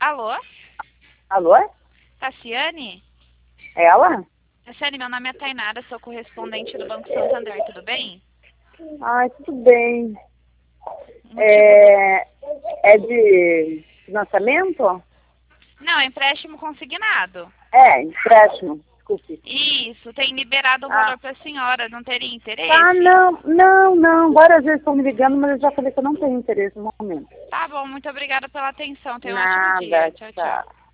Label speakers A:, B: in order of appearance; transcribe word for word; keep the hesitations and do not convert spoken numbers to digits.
A: Alô?
B: Alô?
A: Tassiane?
B: Ela?
A: Tassiane, meu nome é Tainara, sou correspondente do Banco Santander, tudo bem?
B: Ai, tudo bem.
A: Motivo
B: É, é de financiamento?
A: Não, é empréstimo consignado.
B: É, empréstimo, desculpe.
A: Isso, tem liberado o
B: Ah,
A: valor para a senhora, não teria
B: tá,
A: interesse?
B: não, não, não. Várias vezes estão me ligando, mas eu já falei que eu não tenho interesse no momento.
A: Tá bom, muito obrigada pela atenção, tenha um ótimo dia.
B: Nada,
A: Tchau, tchau.
B: tá.